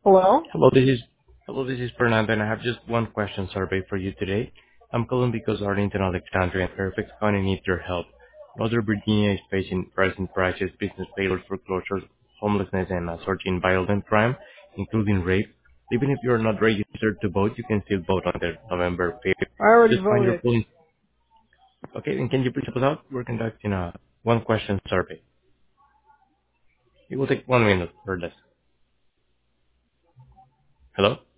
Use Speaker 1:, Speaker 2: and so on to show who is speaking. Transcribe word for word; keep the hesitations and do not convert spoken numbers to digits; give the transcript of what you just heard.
Speaker 1: Hello?
Speaker 2: Hello, this is hello, this is Fernando, and I have just one question survey for you today. I'm calling because Arlington, Alexandria, and Fairfax County need your help. Northern Virginia is facing rising prices, business failures, foreclosures, homelessness, and a surge in violent crime, including rape. Even if you are not registered to vote, you can still vote on the November fifth.
Speaker 1: I already
Speaker 2: Just find your
Speaker 1: voted.
Speaker 2: polling. Okay, and can you please help us out? We're conducting a one question survey. It will take one minute or less. Hello?